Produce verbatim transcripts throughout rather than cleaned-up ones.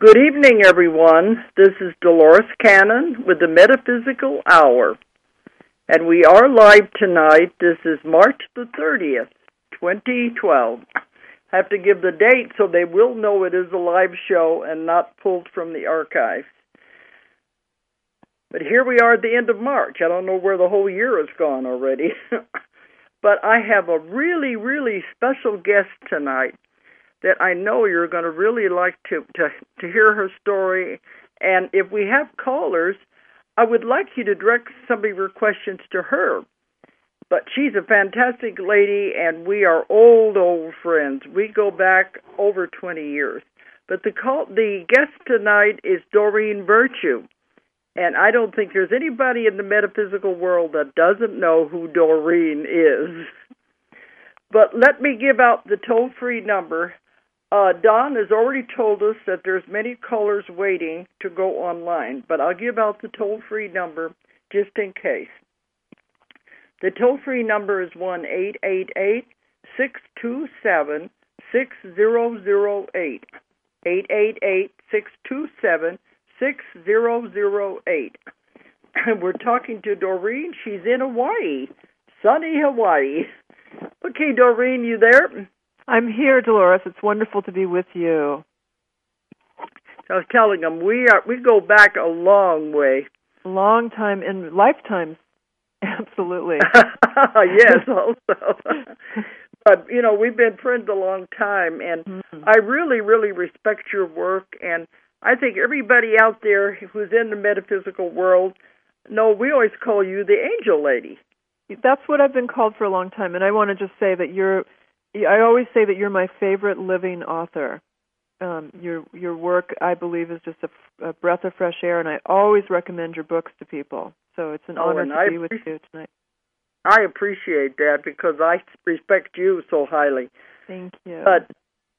Good evening, everyone. This is Dolores Cannon with the Metaphysical Hour. And we are live tonight. This is March the thirtieth, twenty twelve. I have to give the date so they will know it is a live show and not pulled from the archives. But here we are at the end of March. I don't know where the whole year has gone already. But I have a really, really special guest tonight that I know you're going to really like to, to, to hear her story. And if we have callers, I would like you to direct some of your questions to her. But she's a fantastic lady, and we are old, old friends. We go back over twenty years. But the call, the guest tonight is Doreen Virtue. And I don't think there's anybody in the metaphysical world that doesn't know who Doreen is. But let me give out the toll-free number. Uh, Don has already told us that there's many callers waiting to go online, but I'll give out the toll-free number just in case. The toll-free number is one eight eight eight, six two seven, six zero zero eight. eight eight eight, six two seven, six zero zero eight. And we're talking to Doreen. She's in Hawaii, sunny Hawaii. Okay, Doreen, you there? I'm here, Dolores. It's wonderful to be with you. I was telling them we are we go back a long way. Long time in lifetimes. Absolutely. Yes, also. But, you know, we've been friends a long time, and mm-hmm. I really, really respect your work, and I think everybody out there who's in the metaphysical world, no, we always call you the angel lady. That's what I've been called for a long time, and I want to just say that you're I always say that you're my favorite living author. Um, your your work, I believe, is just a, a breath of fresh air, and I always recommend your books to people. So it's an oh, honor to I be with you tonight. I appreciate that because I respect you so highly. Thank you. But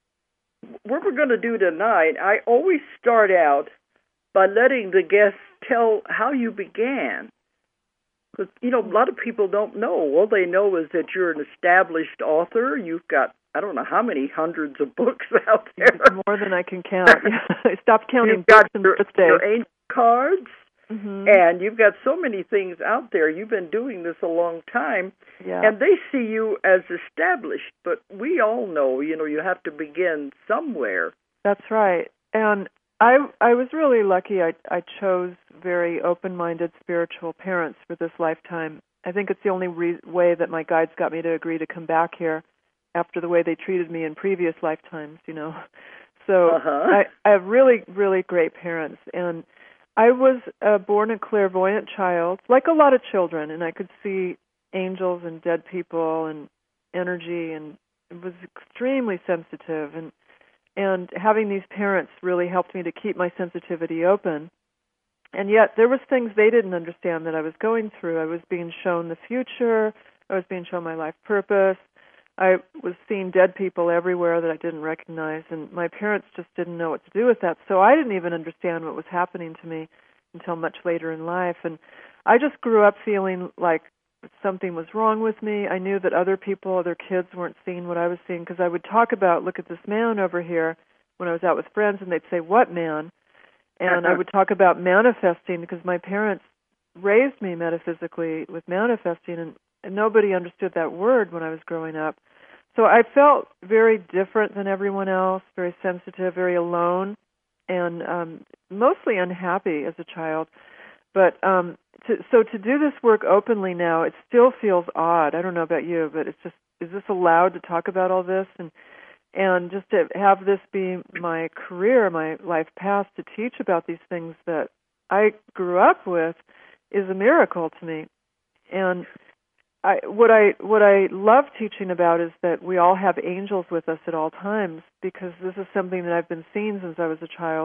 what we're going to do tonight, I always start out by letting the guests tell how you began. Because, you know, a lot of people don't know. All they know is that you're an established author. You've got, I don't know how many hundreds of books out there. More than I can count. I stopped counting you've books got in your, birthday. your angel cards, mm-hmm. and you've got so many things out there. You've been doing this a long time, yeah. and they see you as established. But we all know, you know, you have to begin somewhere. That's right. And I I was really lucky. I I chose very open-minded spiritual parents for this lifetime. I think it's the only re- way that my guides got me to agree to come back here after the way they treated me in previous lifetimes, you know. So uh-huh. I, I have really, really great parents. And I was uh, born a clairvoyant child, like a lot of children, and I could see angels and dead people and energy, and it was extremely sensitive. And And having these parents really helped me to keep my sensitivity open. And yet there was things they didn't understand that I was going through. I was being shown the future. I was being shown my life purpose. I was seeing dead people everywhere that I didn't recognize, and my parents just didn't know what to do with that. So I didn't even understand what was happening to me until much later in life. And I just grew up feeling like something was wrong with me. I knew that other people, other kids weren't seeing what I was seeing, because I would talk about, look at this man over here, when I was out with friends, and they'd say, what man? And I would talk about manifesting, because my parents raised me metaphysically with manifesting, and, and nobody understood that word when I was growing up. So I felt very different than everyone else, very sensitive, very alone, and um, mostly unhappy as a child. But um, to, so to do this work openly now, it still feels odd. I don't know about you, but it's just, is this allowed to talk about all this? And and just to have this be my career, my life path, to teach about these things that I grew up with is a miracle to me. And I, what I what I love teaching about is that we all have angels with us at all times, because this is something that I've been seeing since I was a child.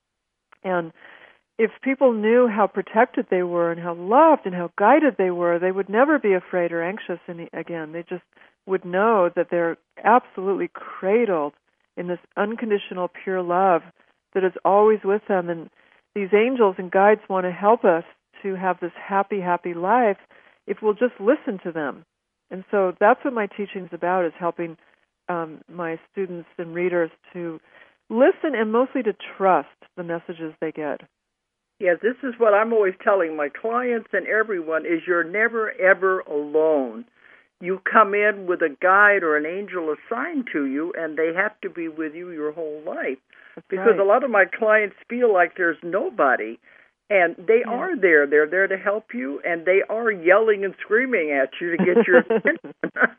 And if people knew how protected they were and how loved and how guided they were, they would never be afraid or anxious any, again. They just would know that they're absolutely cradled in this unconditional pure love that is always with them. And these angels and guides want to help us to have this happy, happy life if we'll just listen to them. And so that's what my teaching is about, is helping um, my students and readers to listen and mostly to trust the messages they get. Yes, this is what I'm always telling my clients and everyone is you're never, ever alone. You come in with a guide or an angel assigned to you, and they have to be with you your whole life. That's because right. a lot of my clients feel like there's nobody, and they yeah. are there. They're there to help you, and they are yelling and screaming at you to get your attention.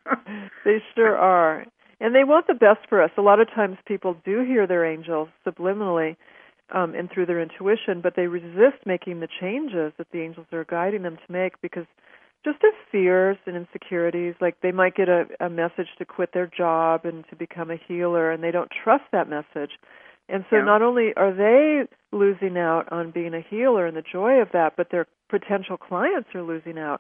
They sure are. And they want the best for us. A lot of times people do hear their angels subliminally um, and through their intuition, but they resist making the changes that the angels are guiding them to make because just of fears and insecurities. Like they might get a, a message to quit their job and to become a healer, and they don't trust that message. And so yeah. not only are they losing out on being a healer and the joy of that, but their potential clients are losing out.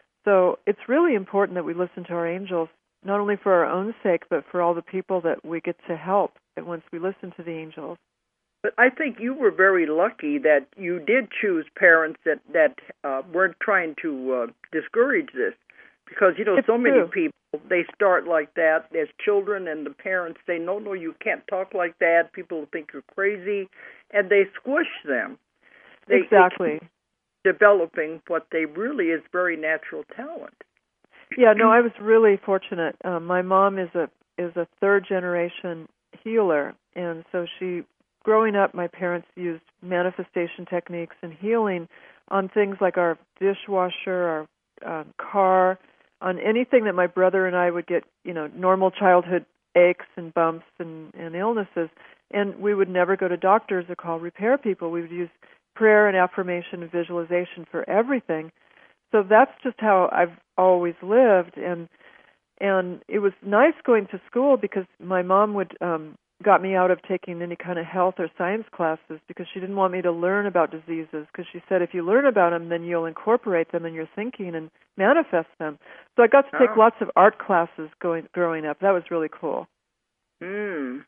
So it's really important that we listen to our angels, not only for our own sake, but for all the people that we get to help and once we listen to the angels. But I think you were very lucky that you did choose parents that, that uh, weren't trying to uh, discourage this. Because, you know, it's so true. many people, they start like that as children, and the parents say, no, no, you can't talk like that. People think you're crazy, and they squish them. They, exactly. They developing what they really is very natural talent. Yeah, no, I was really fortunate. Um, my mom is a is a third generation healer, and so she, growing up, my parents used manifestation techniques and healing on things like our dishwasher, our uh, car, on anything that my brother and I would get, you know, normal childhood aches and bumps and, and illnesses, and we would never go to doctors or call repair people. We would use prayer and affirmation and visualization for everything. So that's just how I've always lived, and and it was nice going to school because my mom would um, got me out of taking any kind of health or science classes because she didn't want me to learn about diseases, because she said if you learn about them, then you'll incorporate them in your thinking and manifest them. So I got to take oh. lots of art classes going growing up. That was really cool. Hmm.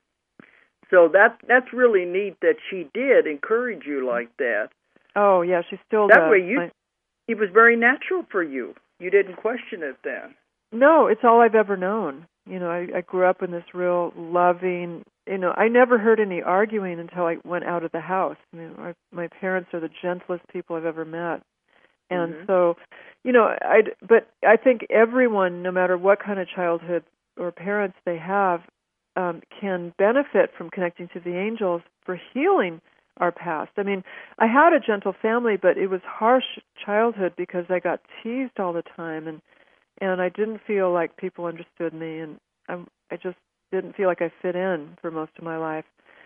So that that's really neat that she did encourage you like that. Oh yeah, she still that does. That way you. I, It was very natural for you. You didn't question it then. No, it's all I've ever known. You know, I, I grew up in this real loving, you know, I never heard any arguing until I went out of the house. I mean, my, my parents are the gentlest people I've ever met. And mm-hmm. so, you know, I, but I think everyone, no matter what kind of childhood or parents they have, um, can benefit from connecting to the angels for healing our past. I mean, I had a gentle family, but it was harsh childhood because I got teased all the time, and and I didn't feel like people understood me, and I, I just didn't feel like I fit in for most of my life.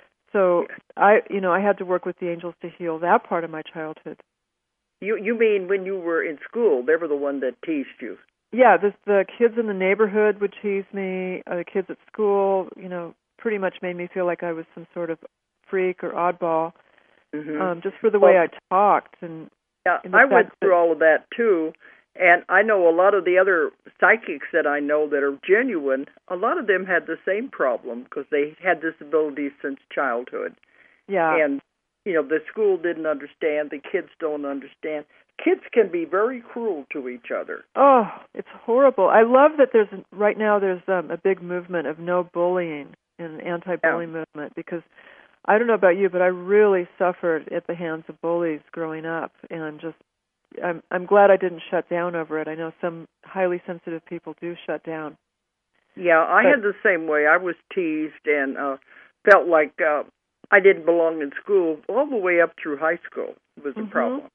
So I, you know, I had to work with the angels to heal that part of my childhood. You you mean when you were in school, they were the one that teased you? Yeah, the the kids in the neighborhood would tease me. Uh, the kids at school, you know, pretty much made me feel like I was some sort of freak or oddball, mm-hmm. um, just for the well, way I talked. And yeah, I went through that, all of that too, and I know a lot of the other psychics that I know that are genuine. A lot of them had the same problem because they had disabilities since childhood. Yeah, and you know the school didn't understand. The kids don't understand. Kids can be very cruel to each other. Oh, it's horrible. I love that there's right now there's um, a big movement of no bullying and anti-bullying yeah. movement, because I don't know about you, but I really suffered at the hands of bullies growing up, and just I'm I'm glad I didn't shut down over it. I know some highly sensitive people do shut down. Yeah, I but, had the same way. I was teased and uh, felt like uh, I didn't belong in school all the way up through high school. It was mm-hmm. a problem.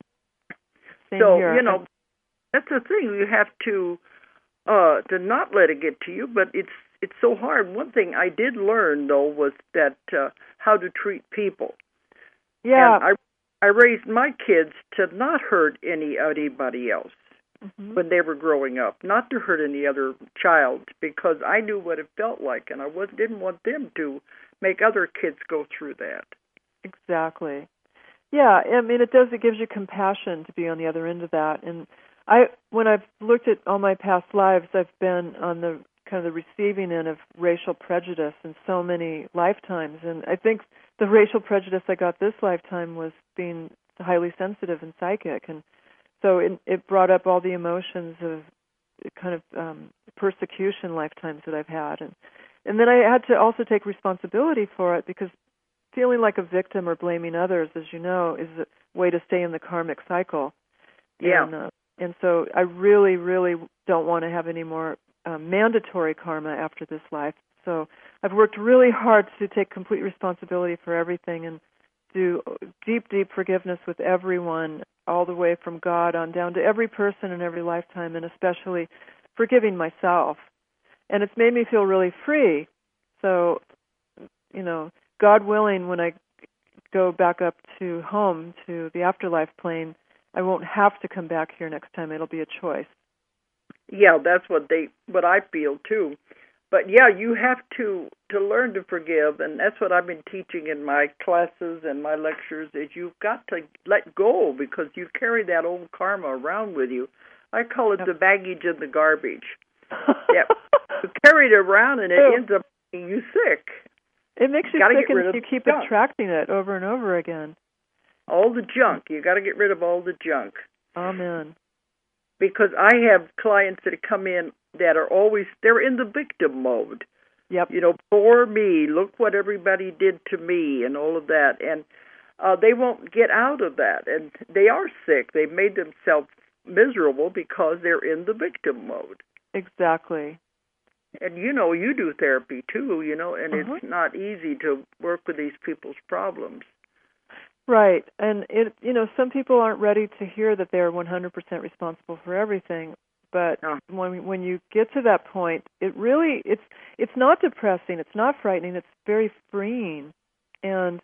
Same so here. you know, that's the thing. You have to uh, to not let it get to you, but it's it's so hard. One thing I did learn though was that uh, how to treat people. Yeah. And I I raised my kids to not hurt any anybody else mm-hmm. when they were growing up, not to hurt any other child, because I knew what it felt like, and I was didn't want them to make other kids go through that. Exactly. Yeah, I mean, it does. It gives you compassion to be on the other end of that. And I, when I've looked at all my past lives, I've been on the kind of the receiving end of racial prejudice in so many lifetimes. And I think the racial prejudice I got this lifetime was being highly sensitive and psychic. And so it, it brought up all the emotions of kind of um, persecution lifetimes that I've had. And and then I had to also take responsibility for it, because feeling like a victim or blaming others, as you know, is a way to stay in the karmic cycle. Yeah. And, uh, and so I really, really don't want to have any more uh, mandatory karma after this life. So I've worked really hard to take complete responsibility for everything and do deep, deep forgiveness with everyone, all the way from God on down to every person in every lifetime, and especially forgiving myself. And it's made me feel really free. So, you know, God willing, when I go back up to home, to the afterlife plane, I won't have to come back here next time. It'll be a choice. Yeah, that's what they, what I feel too. But yeah, you have to, to learn to forgive, and that's what I've been teaching in my classes and my lectures, is you've got to let go, because you carry that old karma around with you. I call it yep. the baggage in the garbage. Yeah, you carry it around, and it Ew. ends up making you sick. It makes you, you sick, and you keep junk. attracting it over and over again. All the junk. You got to get rid of all the junk. Amen. Because I have clients that come in that are always, they're in the victim mode. Yep. You know, poor me, look what everybody did to me, and all of that. And uh, they won't get out of that. And they are sick. They've made themselves miserable because they're in the victim mode. Exactly. And, you know, you do therapy, too, you know, and uh-huh. it's not easy to work with these people's problems. Right. And, it, you know, some people aren't ready to hear that they're one hundred percent responsible for everything. But oh. when when you get to that point, it really, it's it's not depressing. It's not frightening. It's very freeing. And,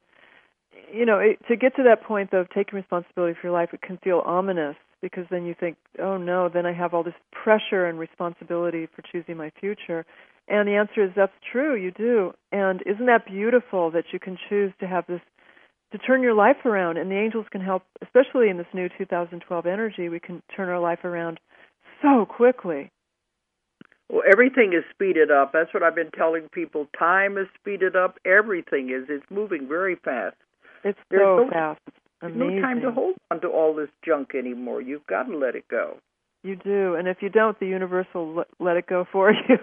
you know, it, to get to that point, though, of taking responsibility for your life, it can feel ominous, because then you think, oh, no, then I have all this pressure and responsibility for choosing my future. And the answer is, that's true, you do. And isn't that beautiful that you can choose to have this, to turn your life around? And the angels can help, especially in this new two thousand twelve energy, we can turn our life around so quickly. Well, everything is speeded up. That's what I've been telling people. Time is speeded up. Everything is. It's moving very fast. It's There's so no, fast. There's Amazing. no time to hold on to all this junk anymore. You've got to let it go. You do. And if you don't, the universe will let it go for you.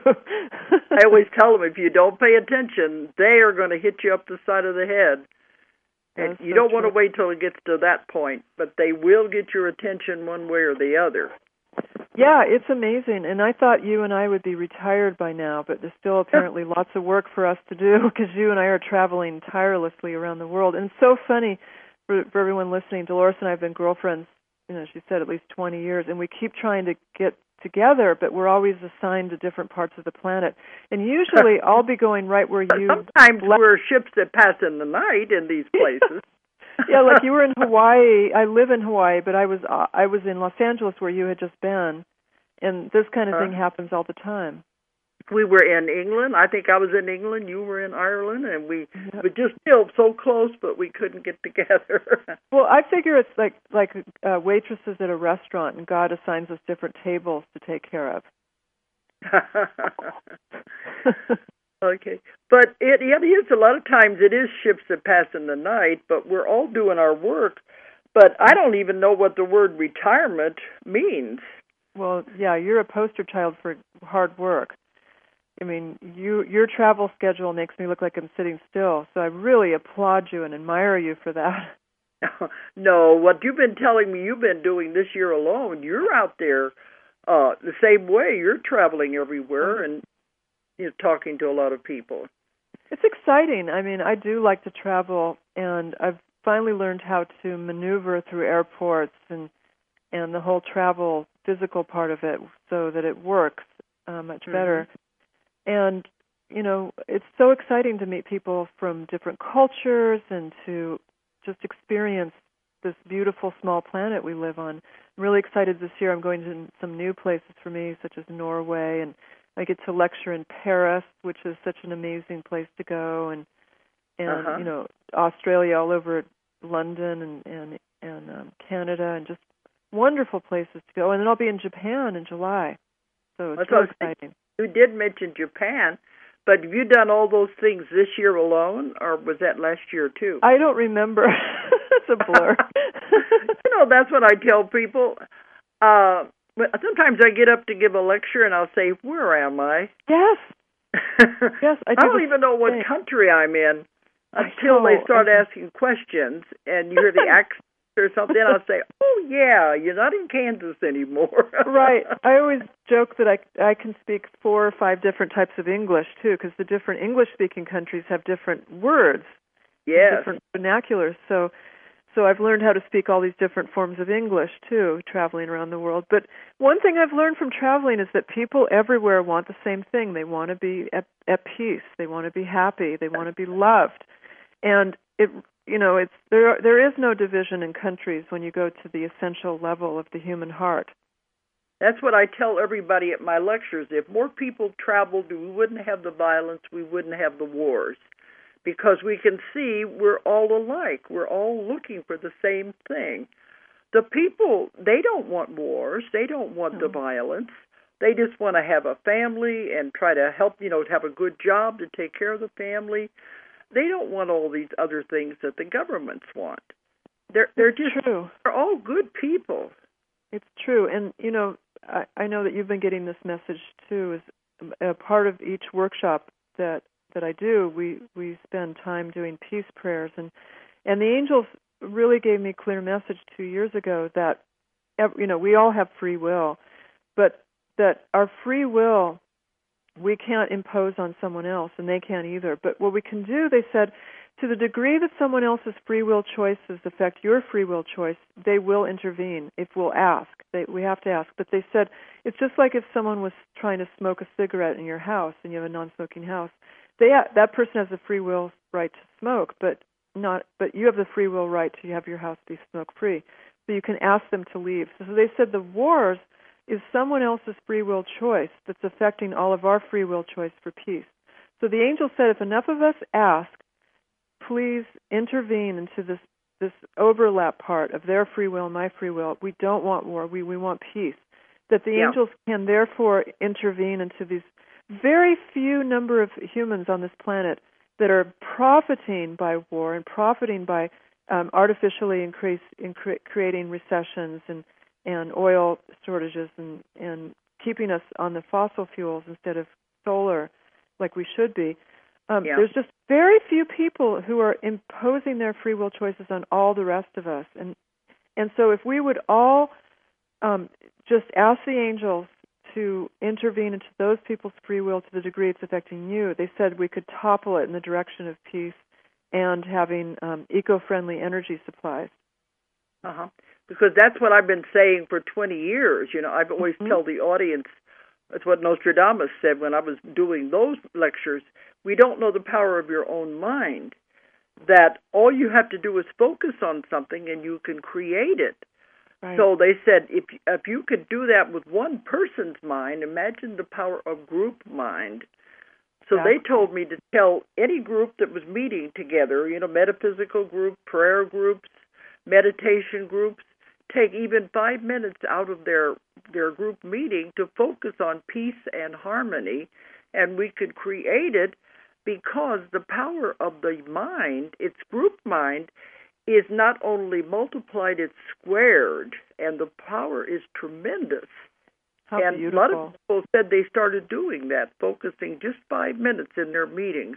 I always tell them, if you don't pay attention, they are going to hit you up the side of the head. And That's you so don't true. want to wait till it gets to that point, but they will get your attention one way or the other. Yeah, it's amazing. And I thought you and I would be retired by now, but there's still apparently lots of work for us to do, because you and I are traveling tirelessly around the world. And it's so funny for, for everyone listening. Dolores and I have been girlfriends, you know, she said at least twenty years, and we keep trying to get together, but we're always assigned to different parts of the planet. And usually I'll be going right where you... Sometimes left. We're ships that pass in the night in these places. Yeah, like you were in Hawaii. I live in Hawaii, but I was uh, I was in Los Angeles where you had just been, and this kind of uh, thing happens all the time. We were in England. I think I was in England. You were in Ireland, and we yep. were just still so close, but we couldn't get together. Well, I figure it's like like uh, waitresses at a restaurant, and God assigns us different tables to take care of. Okay, but it, it is, a lot of times it is ships that pass in the night, but we're all doing our work. But I don't even know what the word retirement means. Well, yeah, you're a poster child for hard work. I mean, you your travel schedule makes me look like I'm sitting still, so I really applaud you and admire you for that. No, what you've been telling me you've been doing this year alone, you're out there uh, the same way. You're traveling everywhere, and you're talking to a lot of people. It's exciting. I mean, I do like to travel, and I've finally learned how to maneuver through airports and and the whole travel physical part of it so that it works uh, much mm-hmm. better. And, you know, it's so exciting to meet people from different cultures and to just experience this beautiful small planet we live on. I'm really excited this year. I'm going to some new places for me, such as Norway, and I get to lecture in Paris, which is such an amazing place to go, and and uh-huh. you know, Australia, all over London and and and um, Canada, and just wonderful places to go. And then I'll be in Japan in July, so it's really exciting. You did mention Japan, but have you done all those things this year alone, or was that last year too? I don't remember. It's a blur. You know, that's what I tell people. Uh, sometimes I get up to give a lecture, and I'll say, "Where am I?" Yes. Yes, I, do I don't even know what thing. country I'm in. until they start asking questions and you hear the accent or something. I'll say, "Oh yeah, you're not in Kansas anymore." Right. I always joke that I I can speak four or five different types of English too, because the different English-speaking countries have different words, yes, different vernaculars. So. So I've learned how to speak all these different forms of English, too, traveling around the world. But one thing I've learned from traveling is that people everywhere want the same thing. They want to be at, at peace. They want to be happy. They want to be loved. And, it, you know, it's there. there is no division in countries when you go to the essential level of the human heart. That's what I tell everybody at my lectures. If more people traveled, we wouldn't have the violence. We wouldn't have the wars. Because we can see we're all alike. We're all looking for the same thing. The people, they don't want wars. They don't want the violence. They just want to have a family and try to help, you know, to have a good job, to take care of the family. They don't want all these other things that the governments want. They're they're just true. They're all good people. It's true. And, you know, I, I know that you've been getting this message, too, as a part of each workshop that that I do, we, we spend time doing peace prayers. And, and the angels really gave me a clear message two years ago that, you know, we all have free will, but that our free will, we can't impose on someone else, and they can't either. But what we can do, they said, to the degree that someone else's free will choices affect your free will choice, they will intervene if we'll ask. They, we have to ask. But they said, it's just like if someone was trying to smoke a cigarette in your house and you have a non-smoking house. They, that person has the free will right to smoke, but not. But you have the free will right to have your house be smoke-free. So you can ask them to leave. So they said the wars is someone else's free will choice that's affecting all of our free will choice for peace. So the angel said, if enough of us ask, please intervene into this, this overlap part of their free will and my free will. We don't want war. We, we want peace. That the yeah. angels can therefore intervene into these very few number of humans on this planet that are profiting by war and profiting by um, artificially increase, incre- creating recessions and, and oil shortages and, and keeping us on the fossil fuels instead of solar like we should be. Um, yeah. There's just very few people who are imposing their free will choices on all the rest of us. And, and so if we would all um, just ask the angels to intervene into those people's free will to the degree it's affecting you, they said we could topple it in the direction of peace and having um, eco-friendly energy supplies. Uh-huh. Because that's what I've been saying for twenty years. You know, I've always mm-hmm. tell the audience, that's what Nostradamus said when I was doing those lectures, we don't know the power of your own mind, that all you have to do is focus on something and you can create it. Right. So they said, if if you could do that with one person's mind, imagine the power of group mind. So exactly. they told me to tell any group that was meeting together, you know, metaphysical group, prayer groups, meditation groups, take even five minutes out of their their group meeting to focus on peace and harmony, and we could create it because the power of the mind, its group mind, is not only multiplied, it's squared, and the power is tremendous. How and beautiful. A lot of people said they started doing that, focusing just five minutes in their meetings.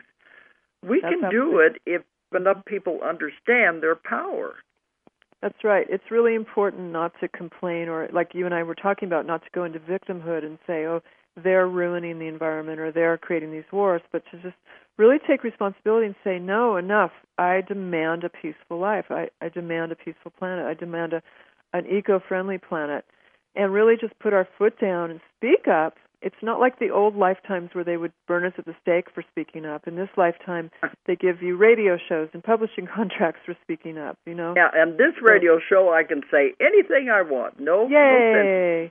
We That's can do it if enough people understand their power. That's right. It's really important not to complain, or like you and I were talking about, not to go into victimhood and say, oh, they're ruining the environment or they're creating these wars, but to just really take responsibility and say, no, enough. I demand a peaceful life. I, I demand a peaceful planet. I demand a, an eco-friendly planet. And really just put our foot down and speak up. It's not like the old lifetimes where they would burn us at the stake for speaking up. In this lifetime, they give you radio shows and publishing contracts for speaking up, you know? Yeah, and this radio show, I can say anything I want. No, Yay!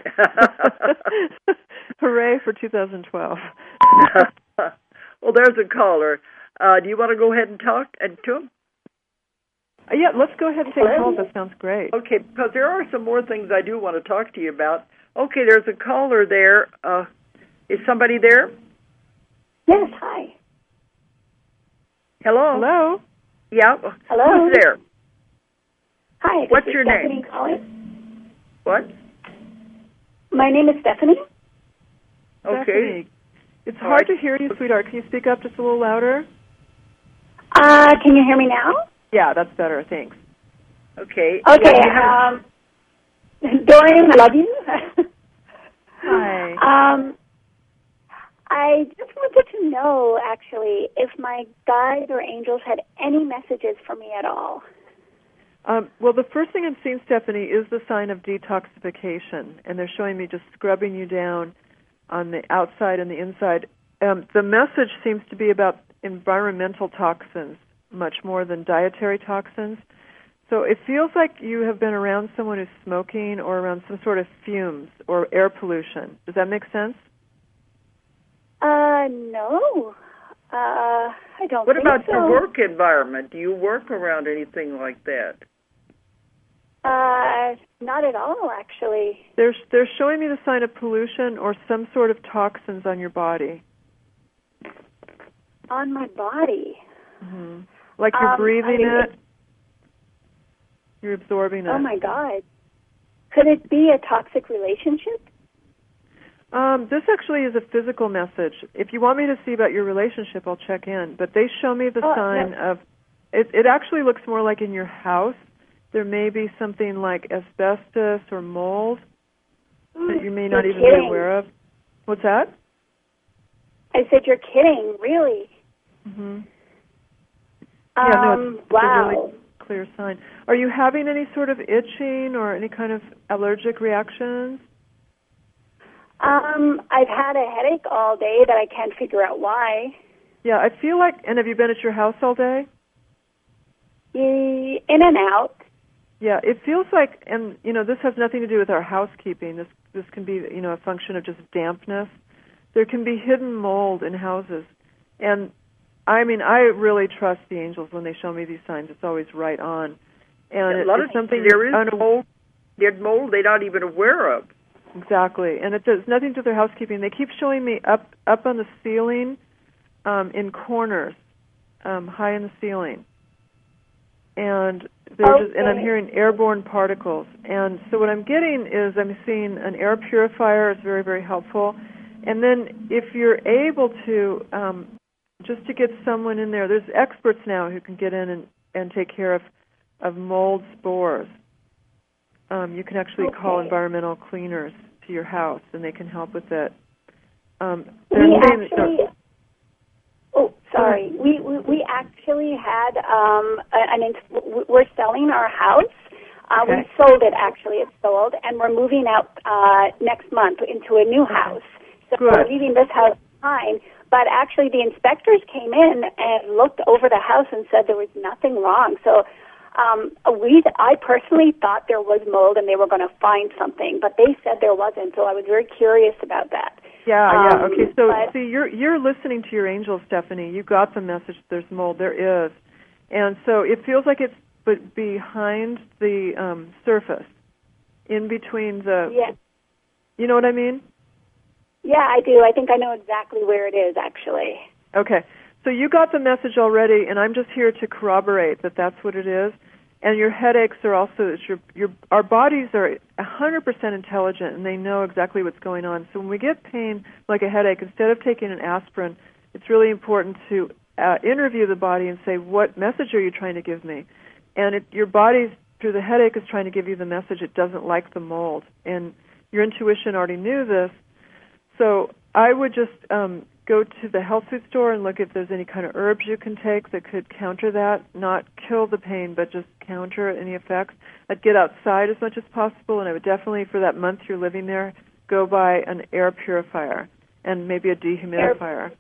No Hooray for two thousand twelve. Well, there's a caller. Uh, do you want to go ahead and talk and to him? Uh, yeah, let's go ahead and take calls. That sounds great. Okay, because there are some more things I do want to talk to you about. Okay, there's a caller there. Uh, is somebody there? Yes, hi. Hello? Hello? Yeah. Hello? Who's there? Hi. What's this your is Stephanie name? Calling. What? My name is Stephanie. Okay. Stephanie, it's hard to hear you, sweetheart. Can you speak up just a little louder? Uh, can you hear me now? Yeah, that's better. Thanks. Okay. Okay. Yeah, Um, Dorian, I love you. Hi. Um, I just wanted to know, actually, if my guides or angels had any messages for me at all. Um, well, the first thing I'm seeing, Stephanie, is the sign of detoxification, and they're showing me just scrubbing you down on the outside and the inside. Um, the message seems to be about environmental toxins much more than dietary toxins. So it feels like you have been around someone who's smoking or around some sort of fumes or air pollution. Does that make sense? Uh, no. Uh, I don't what think about so. your work environment? Do you work around anything like that? Uh, not at all, actually. They're, they're showing me the sign of pollution or some sort of toxins on your body. On my body? Mm-hmm. Like you're um, breathing I mean, it, you're absorbing it. Oh, my God. Could it be a toxic relationship? Um, this actually is a physical message. If you want me to see about your relationship, I'll check in. But they show me the oh, sign no. of, it, it actually looks more like in your house. There may be something like asbestos or mold that you may not You're even kidding. be aware of. What's that? I said, you're kidding, really? Mm-hmm. Um, Yeah, no, it's, it's wow. a really clear sign. Are you having any sort of itching or any kind of allergic reactions? Um, I've had a headache all day that I can't figure out why. Yeah, I feel like, and have you been at your house all day? In and out. Yeah, it feels like, and you know, this has nothing to do with our housekeeping. This this can be, you know, a function of just dampness. There can be hidden mold in houses, and I mean, I really trust the angels when they show me these signs. It's always right on, and a it, lot it's of something there is unaw- mold. There's mold they're not even aware of. Exactly, and it does nothing to their housekeeping. They keep showing me up up on the ceiling, um, in corners, um, high in the ceiling. And they're Okay. just, and I'm hearing airborne particles. And so what I'm getting is I'm seeing an air purifier is very, very helpful. And then if you're able to, um, just to get someone in there, there's experts now who can get in and, and take care of, of mold spores. Um, you can actually Okay. call environmental cleaners to your house, and they can help with it. Um, We they're saying that- actually... Oh, sorry. We, we we actually had um an ins- we're selling our house. Uh, Okay. We sold it actually. It's sold, and we're moving out uh, next month into a new house. So Good. we're leaving this house behind. But actually, the inspectors came in and looked over the house and said there was nothing wrong. So um, we I personally thought there was mold and they were going to find something, but they said there wasn't. So I was very curious about that. Yeah, yeah. Um, Okay, so but- see, you're you're listening to your angels, Stephanie. You got the message. There's mold. There is, and so it feels like it's but behind the um, surface, in between the. Yeah. You know what I mean? Yeah, I do. I think I know exactly where it is, actually. Okay, so you got the message already, and I'm just here to corroborate that that's what it is. And your headaches are also, it's your, your, our bodies are one hundred percent intelligent, and they know exactly what's going on. So when we get pain, like a headache, instead of taking an aspirin, it's really important to uh, interview the body and say, what message are you trying to give me? And it, your body, through the headache, is trying to give you the message it doesn't like the mold. And your intuition already knew this. So I would just um, go to the health food store and look if there's any kind of herbs you can take that could counter that, not kill the pain, but just counter any effects. I'd get outside as much as possible, and I would definitely, for that month you're living there, go buy an air purifier and maybe a dehumidifier.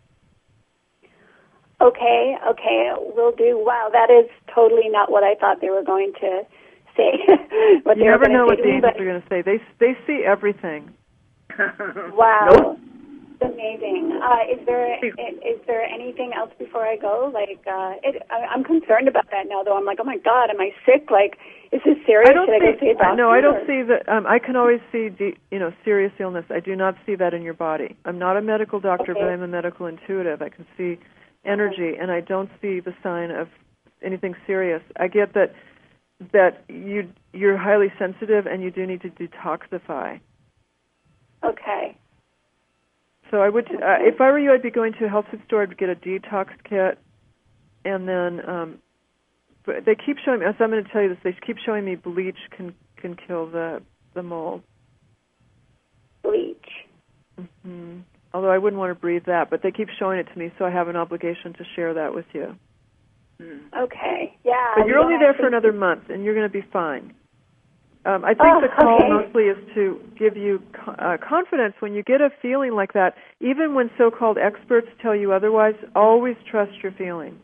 Okay, okay, will do. Wow, that is totally not what I thought they were going to say. what You they were never going know to what say the to me, angels but are going to say. They they see everything. wow. Nope. Amazing. Uh, is there is there anything else before I go? Like, uh, it, I, I'm concerned about that now. Though I'm like, oh my God, am I sick? Like, is this serious? I don't Should I go see. see a doctor? No, I don't or? see that. Um, I can always see, de- you know, serious illness. I do not see that in your body. I'm not a medical doctor, Okay. but I'm a medical intuitive. I can see energy, and I don't see the sign of anything serious. I get that that you you're highly sensitive, and you do need to detoxify. Okay. So I would, uh, if I were you, I'd be going to a health food store. I'd get a detox kit, and then um, but they keep showing me. So I'm going to tell you this. They keep showing me bleach can can kill the the mold. Bleach. Mm-hmm. Although I wouldn't want to breathe that, but they keep showing it to me, so I have an obligation to share that with you. Okay. Yeah. But you're only there for another month, and you're going to be fine. Um, I think oh, the call okay. mostly is to give you uh, confidence when you get a feeling like that. Even when so-called experts tell you otherwise, always trust your feeling.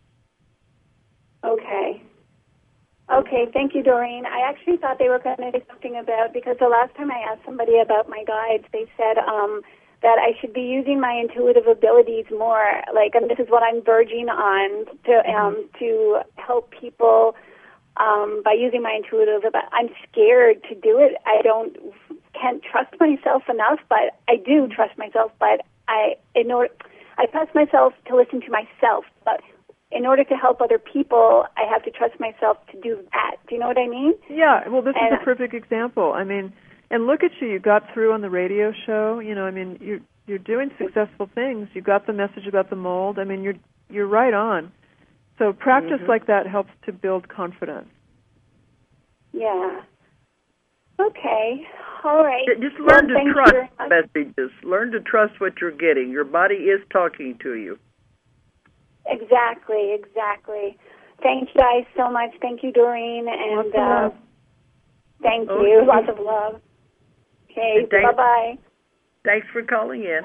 Okay. Okay, thank you, Doreen. I actually thought they were going to do something about, because the last time I asked somebody about my guides, they said um, that I should be using my intuitive abilities more. Like, and this is what I'm verging on to um, to help people um, by using my intuitive. But I'm scared to do it. I don't can't trust myself enough, but I do trust myself. But I in order I trust myself to listen to myself, but in order to help other people, I have to trust myself to do that. Do you know what I mean? Yeah, well, this and, is a perfect example. I mean, and look at you. You got through on the radio show. You know, I mean, you're, you're doing successful things. You got the message about the mold. I mean, you're you're right on. So practice mm-hmm. like that helps to build confidence. Yeah. Okay. All right. Just learn well, to trust messages. Learn to trust what you're getting. Your body is talking to you. Exactly, exactly. Thank you guys so much. Thank you, Doreen, and uh, thank okay. you. Lots of love. Okay, bye-bye. Thanks for calling in.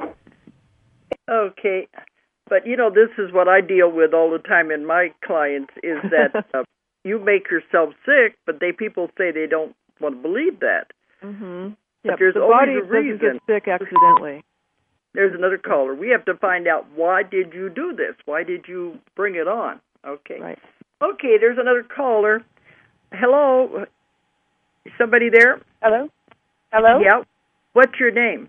Okay, but you know, this is what I deal with all the time in my clients is that uh, you make yourself sick, but they people say they don't want to believe that. Mm-hmm. But yep. there's the always body a reason. Doesn't get sick accidentally. There's another caller. We have to find out, why did you do this? Why did you bring it on? Okay. Right. Okay, there's another caller. Hello? Somebody there? Hello? Hello? Yeah. What's your name?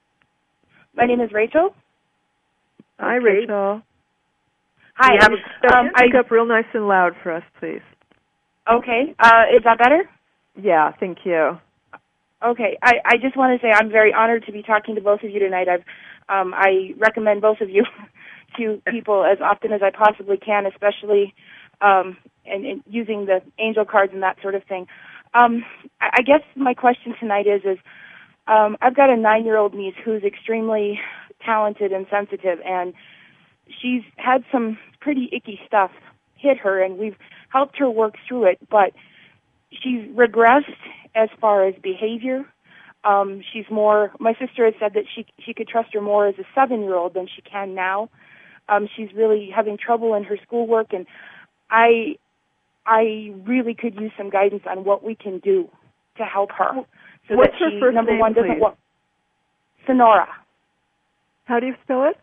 My name is Rachel. Hi, okay. Rachel. Hi. You have a um, Speak I, up real nice and loud for us, please. Okay. Uh, is that better? Yeah, thank you. Okay. I, I just want to say I'm very honored to be talking to both of you tonight. I've Um, I recommend both of you to people as often as I possibly can, especially um, and, and using the angel cards and that sort of thing. Um, I, I guess my question tonight is, is um, I've got a nine-year-old niece who's extremely talented and sensitive, and she's had some pretty icky stuff hit her, and we've helped her work through it, but she's regressed as far as behavior. Um, she's more, my sister has said that she she could trust her more as a seven-year-old than she can now. Um, she's really having trouble in her schoolwork, and I I really could use some guidance on what we can do to help her. So What's that her she, first number name, one, doesn't please? want Sonora. How do you spell it?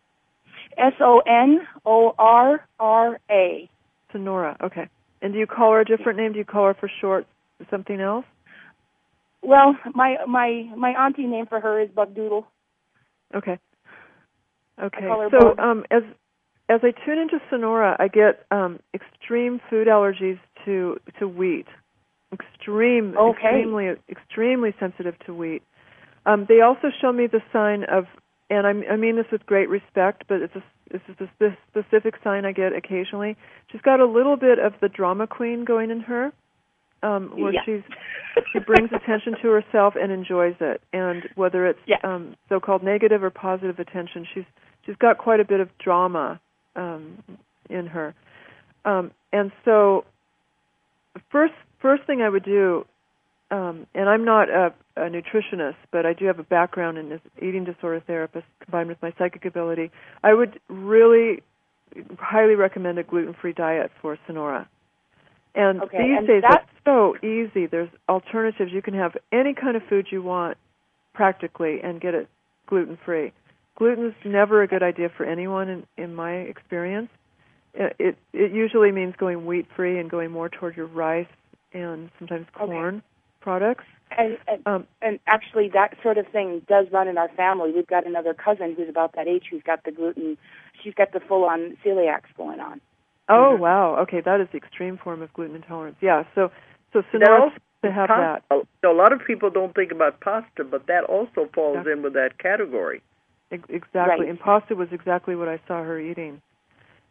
S O N O R R A. Sonora, okay. And do you call her a different name? Do you call her for short something else? Well, my my my auntie name for her is Bugdoodle. Okay. Okay. I call her so Bug. um, as as I tune into Sonora, I get um, extreme food allergies to to wheat. Extreme, okay. extremely, extremely sensitive to wheat. Um, they also show me the sign of, and I, I mean this with great respect, but it's a This is a specific sign I get occasionally. She's got a little bit of the drama queen going in her, um, where yeah. she's she brings attention to herself and enjoys it. And whether it's yeah. um, so-called negative or positive attention, she's she's got quite a bit of drama um, in her. Um, and so, first first thing I would do, um, and I'm not a, a nutritionist, but I do have a background in this eating disorder therapist combined with my psychic ability. I would really highly recommend a gluten-free diet for Sonora. And okay, these and days that... it's so easy. There's alternatives. You can have any kind of food you want practically and get it gluten-free. Gluten's never a good idea for anyone in, in my experience. It, it it usually means going wheat-free and going more toward your rice and sometimes corn okay. products. And and, um, and actually, that sort of thing does run in our family. We've got another cousin who's about that age who's got the gluten. She's got the full-on celiacs going on. Oh mm-hmm. wow! Okay, that is the extreme form of gluten intolerance. Yeah. So so Sonora to have pasta. that. So a lot of people don't think about pasta, but that also falls yeah. in with that category. Exactly. Right. And pasta was exactly what I saw her eating.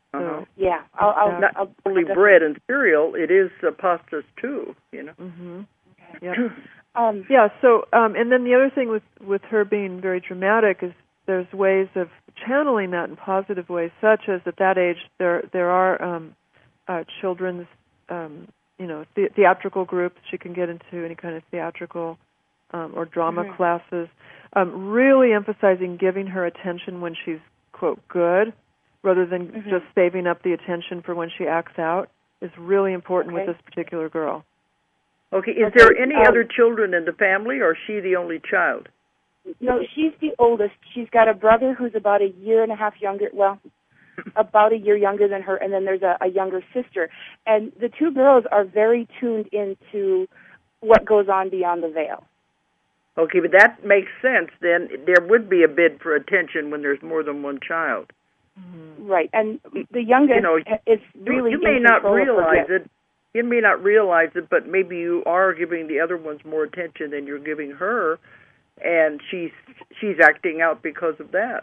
Uh-huh. So Yeah, I'll, I'll, Not I'll only I'll bread and cereal, it is uh, pastas too, you know. mhm. Yep. Um, Yeah, so um and then the other thing with with her being very dramatic is there's ways of channeling that in positive ways, such as at that age there there are um uh children's um you know the, theatrical groups. She can get into any kind of theatrical um or drama Mhm. classes, um really emphasizing giving her attention when she's quote good rather than Mhm. just saving up the attention for when she acts out is really important Okay. with this particular girl. Okay, is Okay, there any um, other children in the family, or is she the only child? no, she's the oldest. She's got a brother who's about a year and a half younger. Well, about a year younger than her, and then there's a, a younger sister. And the two girls are very tuned into what goes on beyond the veil. Okay, but that makes sense. Then there would be a bid for attention when there's more than one child. Mm-hmm. Right, and the youngest You know, is really you, you may in not control of her realize gift. it. You may not realize it, but maybe you are giving the other ones more attention than you're giving her, and she's she's acting out because of that.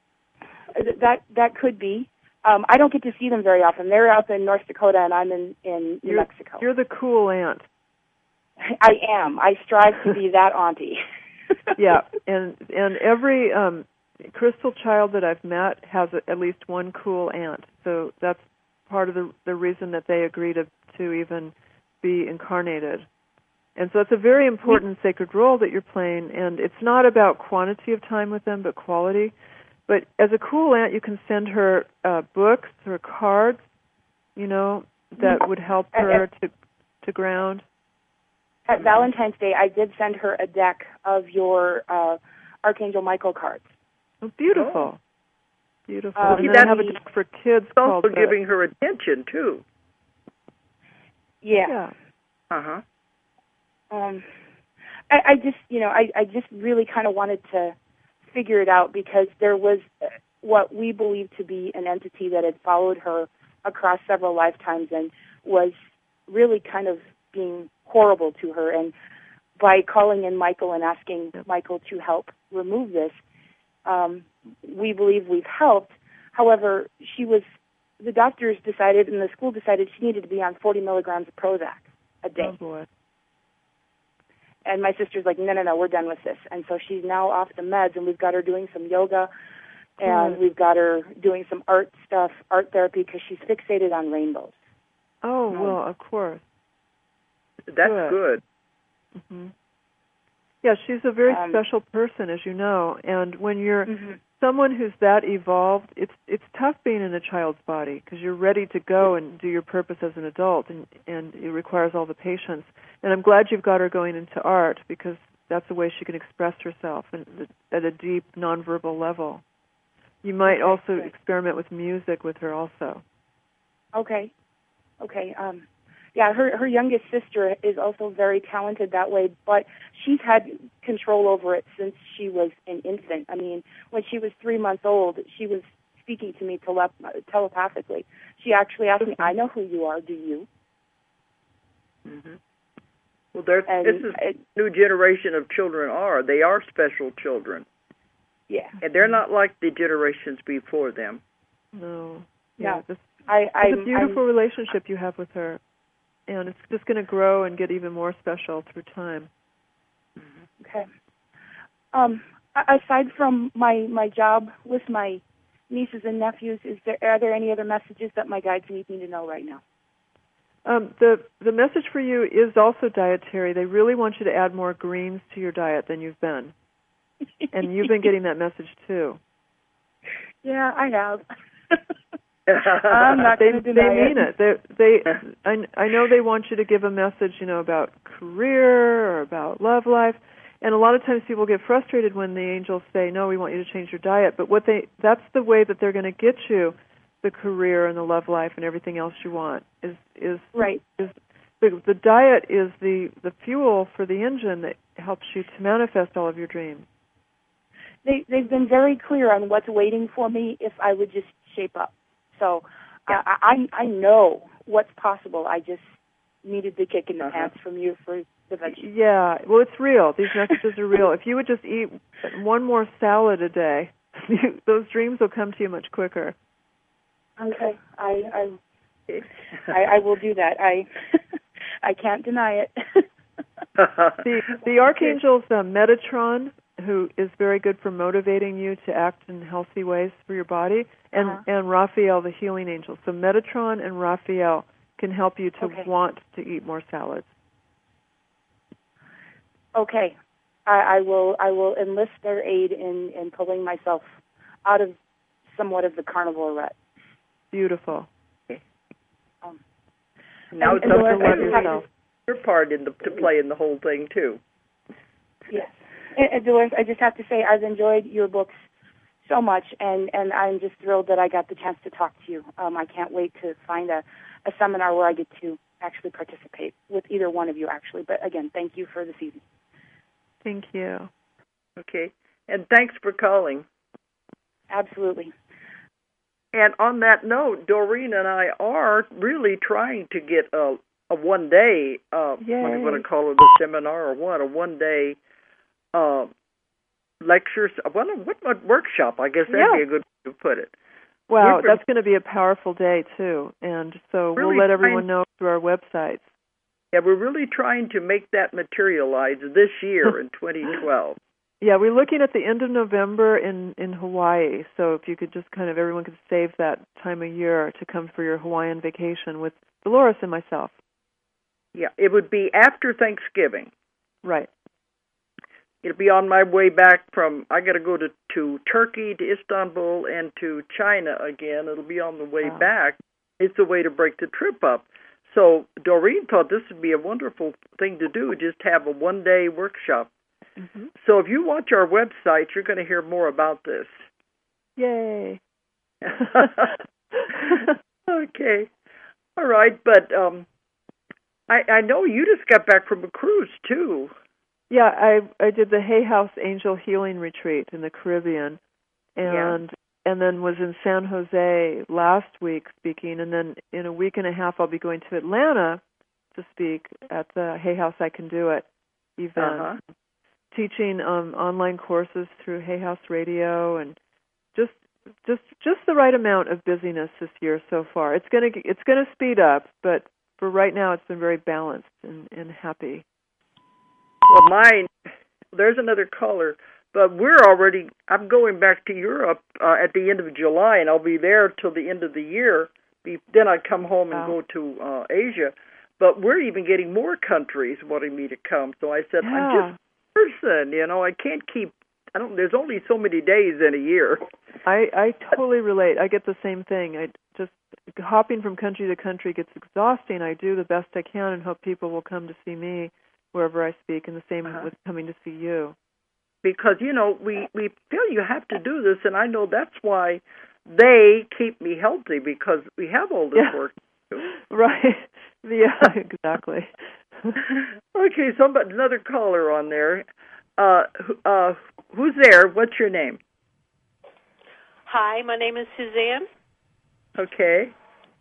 That that could be. Um, I don't get to see them very often. They're up in North Dakota, and I'm in, in New You're, Mexico. you're the cool aunt. I am. I strive to be that auntie. Yeah, and and every um, crystal child that I've met has a, at least one cool aunt. So that's part of the the reason that they agree to to even be incarnated. And so it's a very important sacred role that you're playing, and it's not about quantity of time with them, but quality. But as a cool aunt, you can send her uh, books or cards, you know, that would help her to to ground. At Valentine's Day, I did send her a deck of your uh, Archangel Michael cards. Oh, beautiful. Oh. Beautiful. Um, and then that- I have a deck for kids It's called also the- giving her attention too. Yeah. Yeah. Uh huh. Um, I, I just, you know, I, I just really kind of wanted to figure it out because there was what we believed to be an entity that had followed her across several lifetimes and was really kind of being horrible to her. And by calling in Michael and asking Michael to help remove this, um, we believe we've helped. However, she was, the doctors decided and the school decided she needed to be on forty milligrams of Prozac a day. Oh, boy. And my sister's like, no, no, no, we're done with this. And so she's now off the meds, and we've got her doing some yoga, and Mm. we've got her doing some art stuff, art therapy, because she's fixated on rainbows. Oh, Oh. well, of course. That's Good. good. Hmm. Yeah, she's a very Um, special person, as you know. And when you're Mm-hmm. someone who's that evolved, it's it's tough being in a child's body because you're ready to go and do your purpose as an adult, and and it requires all the patience. And I'm glad you've got her going into art because that's a way she can express herself and at a deep, nonverbal level. You might Okay, also good. experiment with music with her also. Okay. Okay. Um, yeah, her her youngest sister is also very talented that way, but she's had control over it since she was an infant. I mean, when she was three months old, she was speaking to me tele- telepathically. She actually asked me, "I know who you are. Do you?" Mm-hmm. Well, there's, And this is it, new generation of children are. They are special children, yeah, and they're not like the generations before them. No. No. Yeah, this, I, it's I'm, a beautiful I'm, relationship you have with her, and it's just going to grow and get even more special through time. okay. Um, a- aside from my my job with my nieces and nephews, is there are there any other messages that my guides need me to know right now? Um, the the message for you is also dietary. They really want you to add more greens to your diet than you've been, and you've been getting that message too. Yeah, I have. I'm not They going to they deny mean it. They they I I know they want you to give a message, you know, about career or about love life. And a lot of times people get frustrated when the angels say, "No, we want you to change your diet." But what they that's the way that they're going to get you the career and the love life and everything else you want. Is is Right. is the the diet is the the fuel for the engine that helps you to manifest all of your dreams. They they've been very clear on what's waiting for me if I would just shape up. So Yeah. I, I I know what's possible. I just needed the kick in the Uh-huh. pants from you for the vegetables. Yeah, well, it's real. These messages are real. If you would just eat one more salad a day, you, those dreams will come to you much quicker. Okay, I I, I, I will do that. I I can't deny it. the the Archangel's uh, Metatron, who is very good for motivating you to act in healthy ways for your body, and uh-huh. and Raphael, the healing angel. So Metatron and Raphael can help you to okay. want to eat more salads. Okay, I, I will I will enlist their aid in, in pulling myself out of somewhat of the carnivore rut. Beautiful. Um, now and, it's up to love yourself. your part in the, to play in the whole thing too. Yes, and, and Dolores, I just have to say I've enjoyed your books so much, and, and I'm just thrilled that I got the chance to talk to you. Um, I can't wait to find a, a seminar where I get to actually participate with either one of you, actually. But again, thank you for this evening. Thank you. Okay, and thanks for calling. Absolutely. And on that note, Doreen and I are really trying to get a, a one-day, uh, what do you want to call it, a seminar or what, a one-day uh, lecture, what, what, what workshop, I guess that'd yeah. be a good way to put it. Wow, that's going to be a powerful day, too. And so really we'll let everyone trying, know through our websites. Yeah, we're really trying to make that materialize this year in twenty twelve. Yeah, we're looking at the end of November in, in Hawaii. So if you could just kind of, everyone could save that time of year to come for your Hawaiian vacation with Dolores and myself. Yeah, it would be after Thanksgiving. Right. It'll be on my way back from, I got to go to, to Turkey, to Istanbul, and to China again. It'll be on the way wow. back. It's a way to break the trip up. So Doreen thought this would be a wonderful thing to do, just have a one-day workshop. Mm-hmm. So if you watch our website, you're going to hear more about this. Yay. Okay. All right, but um, I, I know you just got back from a cruise, too. Yeah, I I did the Hay House Angel Healing Retreat in the Caribbean, and yeah. and then was in San Jose last week speaking, and then in a week and a half I'll be going to Atlanta to speak at the Hay House I Can Do It event. Uh-huh. Teaching um, online courses through Hay House Radio, and just just just the right amount of busyness this year so far. It's gonna it's gonna speed up, but for right now, it's been very balanced and, and happy. Well, mine. There's another caller, but we're already. I'm going back to Europe uh, at the end of July, and I'll be there till the end of the year. Be, then I come home and wow. go to uh, Asia. But we're even getting more countries wanting me to come. So I said, yeah. I'm just person, you know, I can't keep, I don't, there's only so many days in a year. I, I totally relate. I get the same thing. I just, hopping from country to country gets exhausting. I do the best I can and hope people will come to see me wherever I speak, and the same uh-huh. with coming to see you. Because, you know, we, we feel you have to do this, and I know that's why they keep me healthy, because we have all this yeah. work to do. Right. Yeah, exactly. Okay, somebody, another caller on there. Uh, uh, who's there? What's your name? Hi, my name is Suzanne. Okay.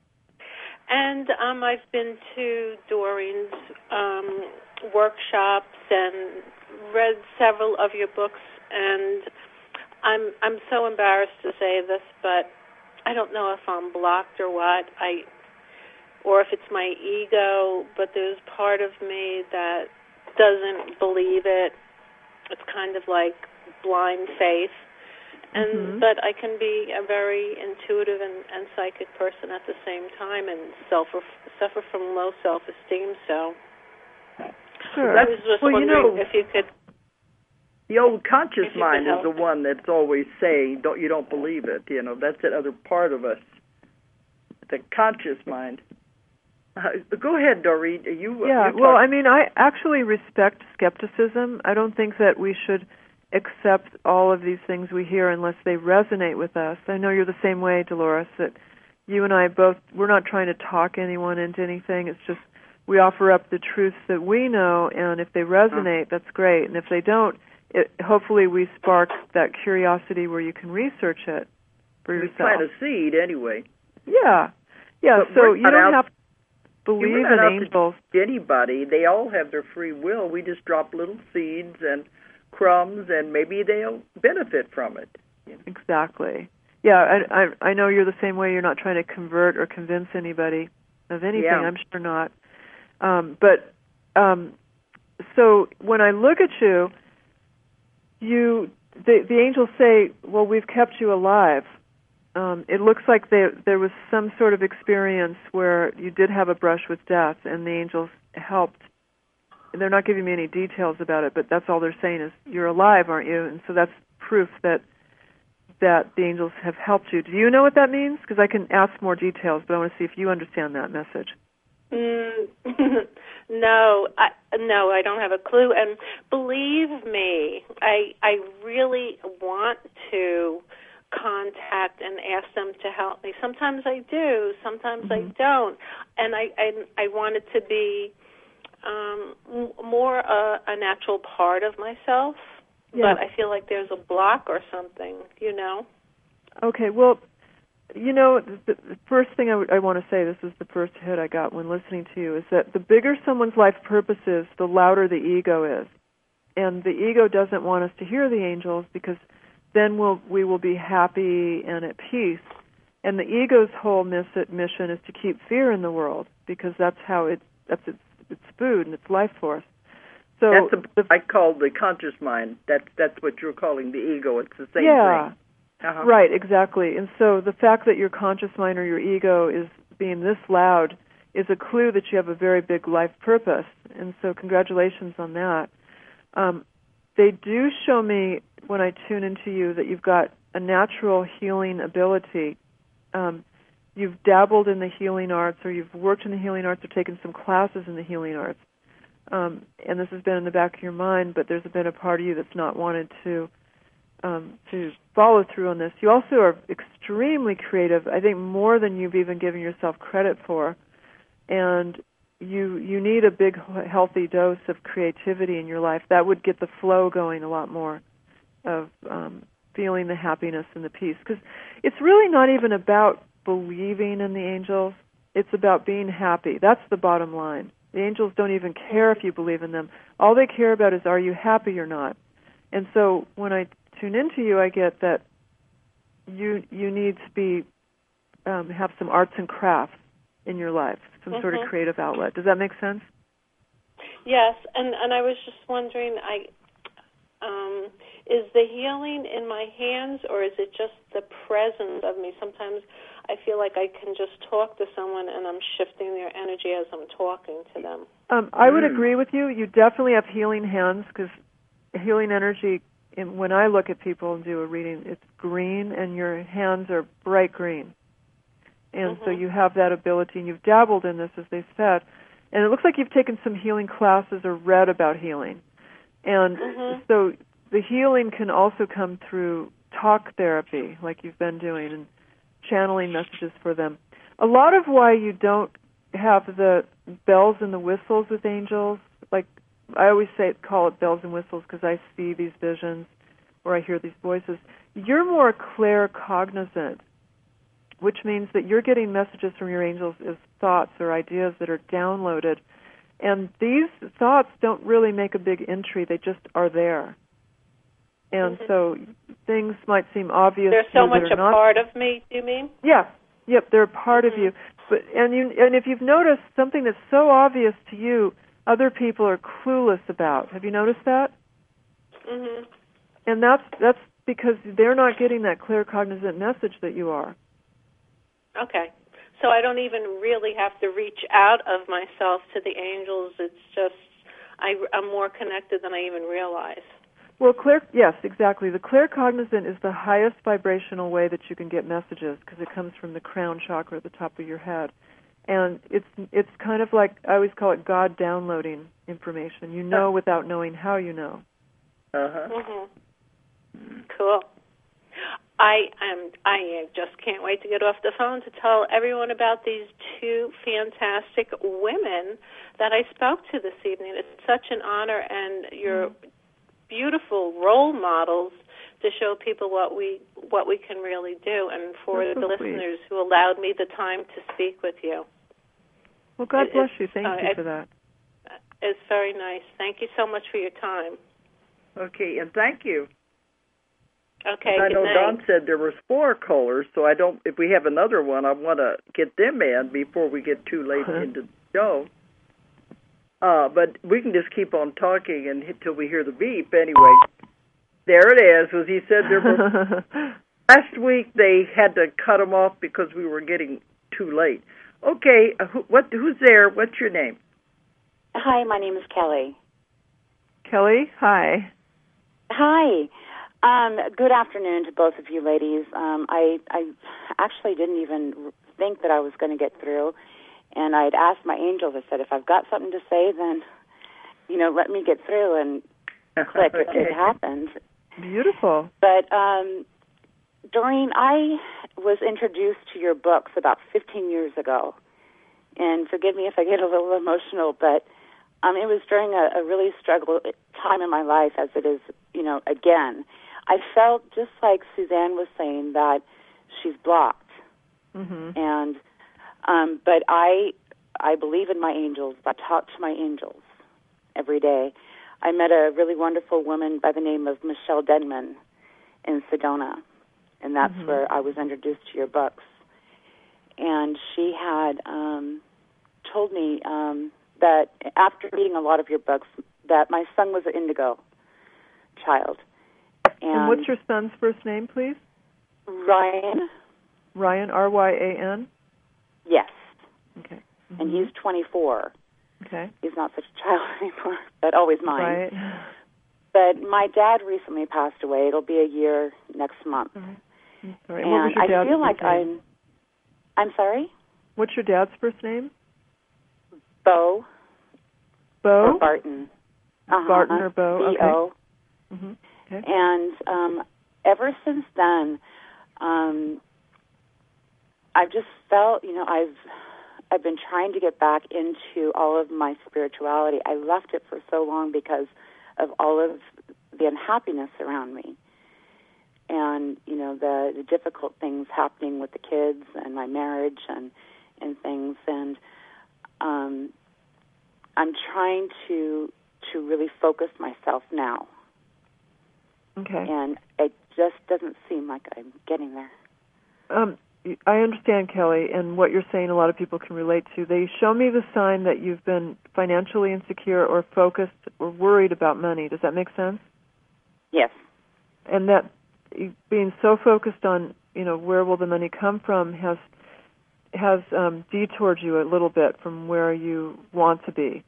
And um, I've been to Doreen's um, workshops and read several of your books, and I'm I'm so embarrassed to say this, but I don't know if I'm blocked or what. I. Or if it's my ego, but there's part of me that doesn't believe it. It's kind of like blind faith. And mm-hmm. but I can be a very intuitive and, and psychic person at the same time and suffer suffer from low self-esteem. So sure. I was just well, wondering you know, if you could. The old conscious you mind is the me. one that's always saying, "Don't you don't believe it?" You know, that's that other part of us, the conscious mind. Uh, go ahead, Doreen. You, yeah, you well, I mean, I actually respect skepticism. I don't think that we should accept all of these things we hear unless they resonate with us. I know you're the same way, Dolores, that you and I both, we're not trying to talk anyone into anything. It's just we offer up the truths that we know, and if they resonate, uh-huh. that's great. And if they don't, it, hopefully we spark that curiosity where you can research it for we yourself. We plant a seed anyway. Yeah. Yeah, but so you don't out- have to believe in angels. Anybody, they all have their free will. We just drop little seeds and crumbs, and maybe they'll benefit from it. Exactly. Yeah, I, I I know you're the same way. You're not trying to convert or convince anybody of anything. Yeah. I'm sure not. Um, but um, so when I look at you, you the the angels say, "Well, we've kept you alive." Um, it looks like there there was some sort of experience where you did have a brush with death, and the angels helped. They're not giving me any details about it, but that's all they're saying is you're alive, aren't you? And so that's proof that that the angels have helped you. Do you know what that means? Because I can ask more details, but I want to see if you understand that message. Mm, no, I, no, I don't have a clue. And believe me, I I really want to contact and ask them to help me. Sometimes I do, sometimes mm-hmm. I don't, and I I, I want it to be um, more a, a natural part of myself. Yeah. But I feel like there's a block or something, you know. Okay, well, you know, the, the first thing I, w- I want to say, this is the first hit I got when listening to you, is that the bigger someone's life purpose is, the louder the ego is. And the ego doesn't want us to hear the angels because then we'll, we will be happy and at peace. And the ego's whole miss- mission is to keep fear in the world because that's how it, that's its, its food and its life force. So that's a, the, I call the conscious mind. That's that's what you're calling the ego. It's the same yeah, thing. Uh-huh. Right, exactly. And so the fact that your conscious mind or your ego is being this loud is a clue that you have a very big life purpose. And so congratulations on that. Um, they do show me when I tune into you that you've got a natural healing ability. Um, you've dabbled in the healing arts, or you've worked in the healing arts, or taken some classes in the healing arts. Um, and this has been in the back of your mind, but there's been a part of you that's not wanted to um, to follow through on this. You also are extremely creative, I think more than you've even given yourself credit for. And you you need a big, healthy dose of creativity in your life. That would get the flow going a lot more of um, feeling the happiness and the peace. Because it's really not even about believing in the angels. It's about being happy. That's the bottom line. The angels don't even care if you believe in them. All they care about is, are you happy or not? And so when I tune into you, I get that you you need to be um, have some arts and crafts in your life, some mm-hmm. sort of creative outlet. Does that make sense? Yes, and, and I was just wondering, I um, is the healing in my hands, or is it just the presence of me? Sometimes I feel like I can just talk to someone and I'm shifting their energy as I'm talking to them. Um, I would mm. agree with you. You definitely have healing hands because healing energy, in, when I look at people and do a reading, it's green and your hands are bright green. And mm-hmm. so you have that ability, and you've dabbled in this, as they said. And it looks like you've taken some healing classes or read about healing. And mm-hmm. so the healing can also come through talk therapy, like you've been doing, and channeling messages for them. A lot of why you don't have the bells and the whistles with angels, like I always say, call it bells and whistles because I see these visions or I hear these voices. You're more claircognizant, which means that you're getting messages from your angels as thoughts or ideas that are downloaded. And these thoughts don't really make a big entry. They just are there. And mm-hmm. so things might seem obvious. They're so much a not. part of me, do you mean? Yeah. Yep, they're a part mm-hmm. of you. But and you and if you've noticed something that's so obvious to you, other people are clueless about. Have you noticed that? Mhm. And that's that's because they're not getting that claircognizant message that you are. Okay. So I don't even really have to reach out of myself to the angels. It's just I, I'm more connected than I even realize. Well, clear, yes, exactly. The claircognizant is the highest vibrational way that you can get messages because it comes from the crown chakra at the top of your head. And it's it's kind of like, I always call it God downloading information. You know without knowing how you know. Uh-huh. Mm-hmm. Cool. I am. I just can't wait to get off the phone to tell everyone about these two fantastic women that I spoke to this evening. It's such an honor, and you're beautiful role models to show people what we what we can really do, and for That's the so listeners sweet. who allowed me the time to speak with you. Well, God it, bless you. Thank uh, you it, for that. It's very nice. Thank you so much for your time. Okay, and thank you. Okay, I good know night. Don said there was four callers, so I don't. If we have another one, I want to get them in before we get too late into the show. Uh, but we can just keep on talking until we hear the beep. Anyway, there it is. As he said, there were last week they had to cut them off because we were getting too late. Okay, uh, who, what? Who's there? What's your name? Hi, my name is Kelly. Kelly, hi. Hi. Um, good afternoon to both of you ladies. Um, I, I actually didn't even think that I was going to get through, and I'd asked my angels. I said, if I've got something to say, then, you know, let me get through, and click, Okay. it happened. Beautiful. But, um, Doreen, I was introduced to your books about fifteen years ago, and forgive me if I get a little emotional, but um, it was during a, a really struggle time in my life, as it is, you know, again. I felt just like Suzanne was saying that she's blocked, Mm-hmm. and um, but I I believe in my angels. I talk to my angels every day. I met a really wonderful woman by the name of Michelle Denman in Sedona, and that's Mm-hmm. where I was introduced to your books. And she had um, told me um, that after reading a lot of your books, that my son was an indigo child. And, And what's your son's first name, please? Ryan? Ryan, R Y A N? Yes. Okay. And Mm-hmm. he's twenty-four. Okay. He's not such a child anymore, but always mine. Right. But my dad recently passed away. It'll be a year next month. All right. I'm sorry. And What was your I dad's feel like first name? I'm... I'm sorry? What's your dad's first name? Bo. Bo? Or Barton. Uh-huh. Barton or Bo, okay. B O. Mm-hmm. Okay. And um, ever since then, um, I've just felt, you know, I've I've been trying to get back into all of my spirituality. I left it for so long because of all of the unhappiness around me, and you know the, the difficult things happening with the kids and my marriage and and things. And um, I'm trying to to really focus myself now. Okay. And it just doesn't seem like I'm getting there. Um, I understand, Kelly, and what you're saying a lot of people can relate to. They show me the sign that you've been financially insecure or focused or worried about money. Does that make sense? Yes. And that being so focused on, you know, where will the money come from has has um, detoured you a little bit from where you want to be.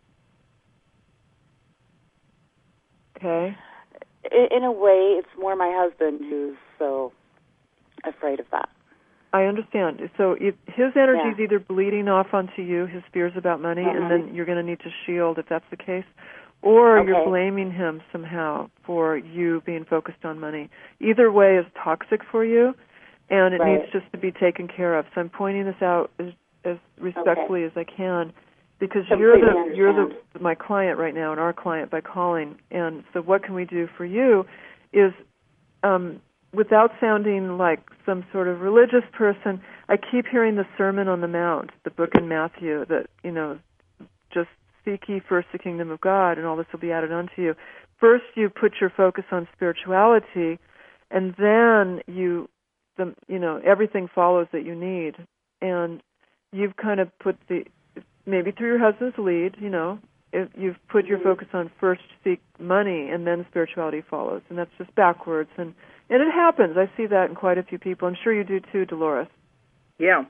Okay? In a way, it's more my husband who's so afraid of that. I understand. So if his energy is Yeah. either bleeding off onto you, his fears about money, Mhm. and then you're going to need to shield if that's the case, or Okay. you're blaming him somehow for you being focused on money. Either way is toxic for you, and it Right. needs just to be taken care of. So I'm pointing this out as, as respectfully as I can, because Completely you're the you're the understand. my client right now and our client by calling. And so what can we do for you is, um, without sounding like some sort of religious person, I keep hearing the Sermon on the Mount, the book in Matthew, that, you know, just seek ye first the kingdom of God and all this will be added unto you. First you put your focus on spirituality, and then you, the you know, everything follows that you need. And you've kind of put the, maybe through your husband's lead, you know, if you've put your focus on first seek money and then spirituality follows, and that's just backwards. And, and it happens. I see that in quite a few people. I'm sure you do too, Dolores. Yeah.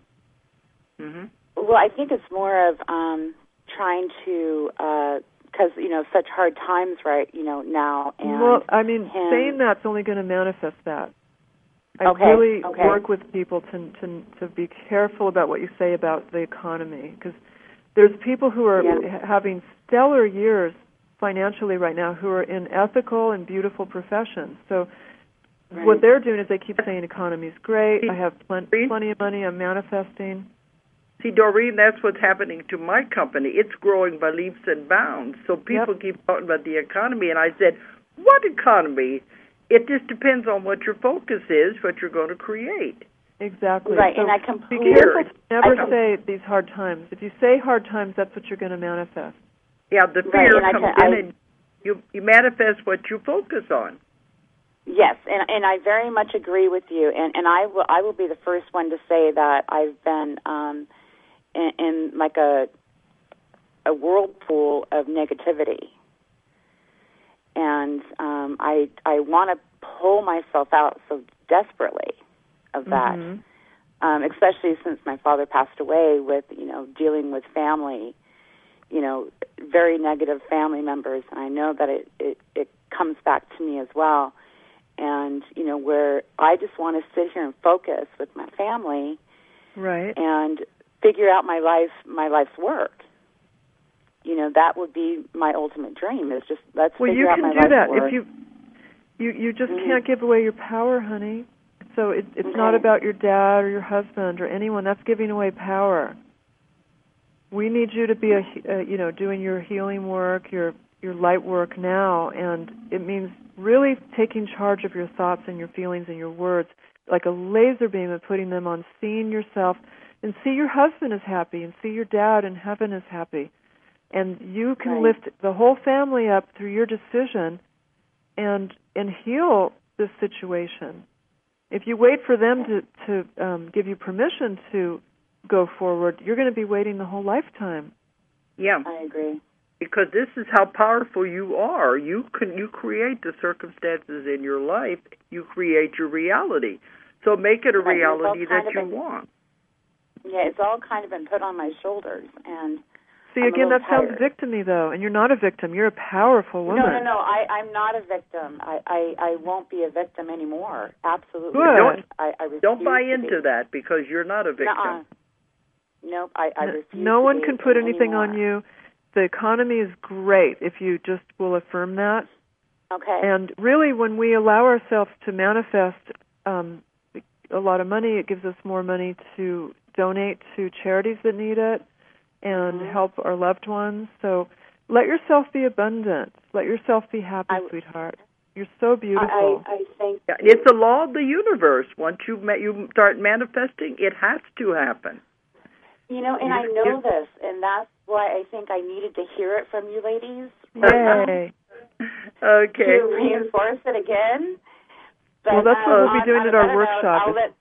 Mhm. Well, I think it's more of um, trying to, because, you know, such hard times right, you know, now. And well, I mean, him. saying that's only going to manifest that. I Okay, really okay. work with people to, to to be careful about what you say about the economy, because there's people who are Yeah. ha- having stellar years financially right now who are in ethical and beautiful professions. So Right. what they're doing is they keep saying economy's great, I have plen- plenty of money, I'm manifesting. See, Doreen, that's what's happening to my company. It's growing by leaps and bounds. So people Yep. keep talking about the economy, and I said, what economy? It just depends on what your focus is, what you're going to create. Exactly. Right, so and I be completely... careful to never I com- say these hard times. If you say hard times, that's what you're going to manifest. Yeah, the Right, fear and I comes can- in, I- and you you manifest what you focus on. Yes, and and I very much agree with you. And and I will I will be the first one to say that I've been um, in, in like a a whirlpool of negativity, and um, I I want to pull myself out so desperately of that. Mm-hmm. Um, especially since my father passed away, with you know dealing with family, you know, very negative family members, and I know that it, it, it comes back to me as well. And you know, where I just want to sit here and focus with my family, right, and figure out my life, my life's work. You know, that would be my ultimate dream. Is just let's well, figure out my you can life's do that work. if you you you just mm-hmm. can't give away your power, honey. So it, it's okay. not about your dad or your husband or anyone. That's giving away power. We need you to be a, uh, you know, doing your healing work, your your light work now, and it means really taking charge of your thoughts and your feelings and your words, like a laser beam, and putting them on seeing yourself, and see your husband is happy, and see your dad in heaven is happy, and you can right. lift the whole family up through your decision, and and heal this situation. If you wait for them to, to um, give you permission to go forward, you're going to be waiting the whole lifetime. Yeah. I agree. Because this is how powerful you are. You can you create the circumstances in your life. You create your reality. So make it a right. reality that you been, want. Yeah, it's all kind of been put on my shoulders, and See, I'm again, that tired. sounds victim-y, though, and you're not a victim. You're a powerful woman. No, no, no. I, I'm not a victim. I, I, I won't be a victim anymore. Absolutely. Good. Don't, I, I refuse don't buy to into be. that, because you're not a victim. Nuh-uh. Nope, I, I refuse No to one be can put anything anymore. on you. The economy is great if you just will affirm that. Okay. And really, when we allow ourselves to manifest um, a lot of money, it gives us more money to donate to charities that need it and mm-hmm. help our loved ones. So let yourself be abundant. Let yourself be happy, I, sweetheart. You're so beautiful. I, I think Yeah, it's a law of the universe. Once you ma- you start manifesting, it has to happen. You know, and I know this, and that's why I think I needed to hear it from you ladies. Yay. Okay. To reinforce it again. But, well, that's um, what we'll be on, doing on at our note, workshop. I'll let,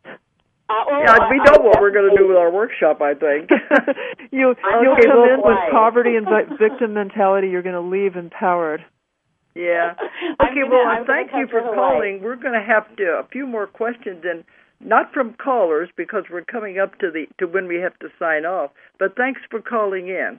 uh, oh, Yeah, we I, know I what we're going to do with our workshop, I think. you, I'm you'll okay, come in look with why. poverty and vi- victim mentality. You're going to leave empowered. Yeah. I'm Okay, gonna, well, I'm thank you for calling. We're going to have to, a few more questions, and not from callers, because we're coming up to the to when we have to sign off. But thanks for calling in.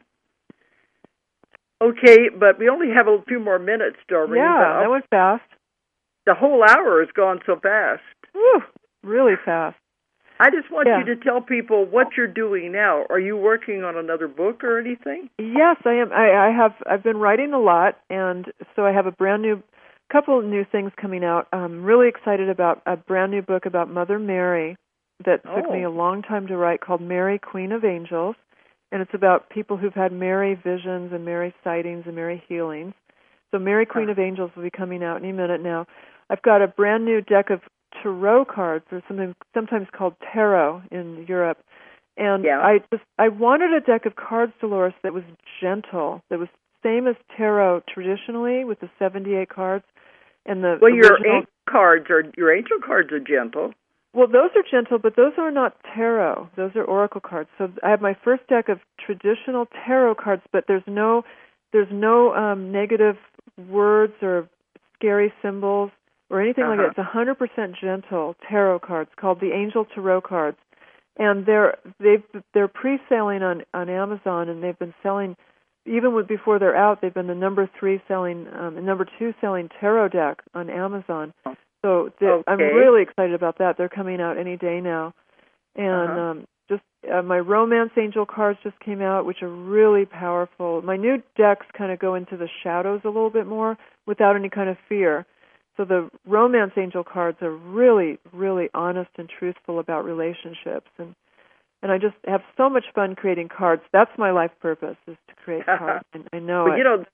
Okay, but we only have a few more minutes, Doreen. Yeah, that went fast. The whole hour has gone so fast. Whew, really fast. I just want yeah. you to tell people what you're doing now. Are you working on another book or anything? Yes, I am. I, I have. I've been writing a lot, and so I have a brand new, couple of new things coming out. I'm really excited about a brand new book about Mother Mary that oh. took me a long time to write, called Mary, Queen of Angels, and it's about people who've had Mary visions and Mary sightings and Mary healings. So Mary, Queen huh. of Angels will be coming out any minute now. I've got a brand new deck of tarot cards, or something sometimes called tarot in Europe. And yeah. I just I wanted a deck of cards, Dolores, that was gentle, that was same as tarot traditionally with the seventy-eight cards. And the well, original... your angel cards are your angel cards are gentle. Well, those are gentle, but those are not tarot. Those are oracle cards. So I have my first deck of traditional tarot cards, but there's no there's no um, negative words or scary symbols or anything uh-huh. like that. It's one hundred percent gentle tarot cards called the Angel Tarot cards, and they're they've they're pre-selling on, on Amazon, and they've been selling even with, before they're out. They've been the number three selling, um, the number two selling tarot deck on Amazon. So the, okay. I'm really excited about that. They're coming out any day now, and uh-huh. um, just uh, my Romance Angel cards just came out, which are really powerful. My new decks kind of go into the shadows a little bit more without any kind of fear. So the Romance Angel cards are really, really honest and truthful about relationships, and and I just have so much fun creating cards. That's my life purpose, is to create cards. And I know well, it. you know,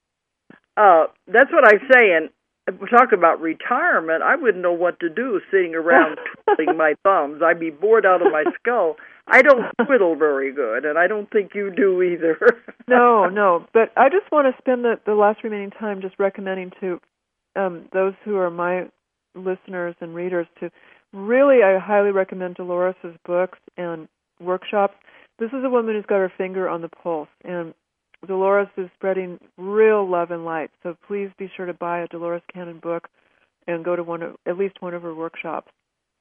uh, that's what I say. And if we talk about retirement, I wouldn't know what to do sitting around twiddling my thumbs. I'd be bored out of my skull. I don't twiddle very good, and I don't think you do either. no, no. But I just want to spend the, the last remaining time just recommending to um, those who are my listeners and readers to really, I highly recommend Dolores' books and workshops. This is a woman who's got her finger on the pulse, and Dolores is spreading real love and light. So please be sure to buy a Dolores Cannon book and go to one of, at least one of her workshops.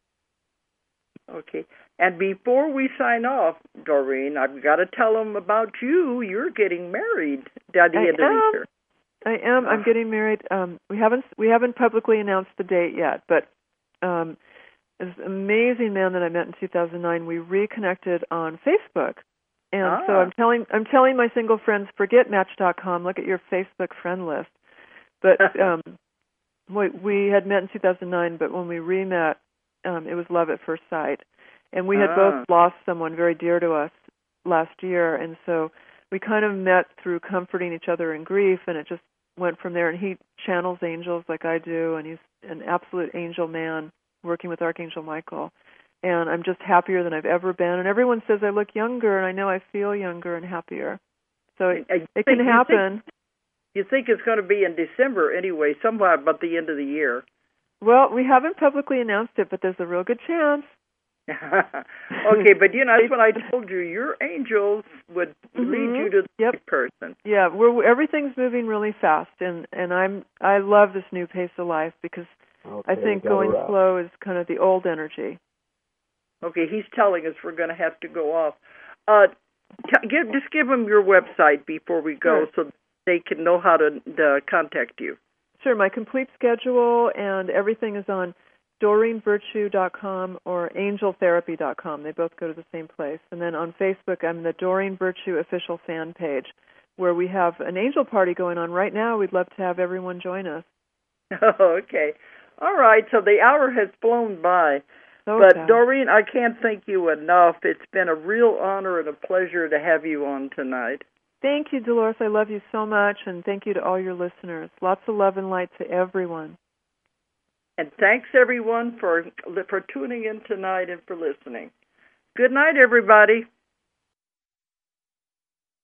Okay. And before we sign off, Doreen, I've got to tell them about you. You're getting married at the I end am. of the year. I am. I'm getting married. Um, we haven't we haven't publicly announced the date yet, but um, this amazing man that I met in two thousand nine, we reconnected on Facebook. And ah. so I'm telling I'm telling my single friends, forget Match dot com, look at your Facebook friend list. But um, we, we had met in two thousand nine, but when we re-met, um, it was love at first sight. And we had ah. both lost someone very dear to us last year, and so we kind of met through comforting each other in grief, and it just went from there. And he channels angels like I do, and he's an absolute angel man working with Archangel Michael. And I'm just happier than I've ever been. And everyone says I look younger, and I know I feel younger and happier. So it, it can happen. You think, you think it's going to be in December anyway, somewhere about the end of the year. Well, we haven't publicly announced it, but there's a real good chance. Okay, but you know, that's when I told you your angels would mm-hmm. lead you to the yep. right person. Yeah, we're everything's moving really fast, and and I'm I love this new pace of life because okay, I think going slow is kind of the old energy. Okay, he's telling us we're going to have to go off. Uh, t- give just give them your website before we go, sure. so they can know how to, to contact you. Sure, my complete schedule and everything is on Doreen Virtue dot com or Angel Therapy dot com. They both go to the same place. And then on Facebook, I'm the Doreen Virtue official fan page, where we have an angel party going on right now. We'd love to have everyone join us. Oh, okay. All right, so the hour has flown by. So but, sad. Doreen, I can't thank you enough. It's been a real honor and a pleasure to have you on tonight. Thank you, Dolores. I love you so much, and thank you to all your listeners. Lots of love and light to everyone. And thanks, everyone, for for tuning in tonight and for listening. Good night, everybody.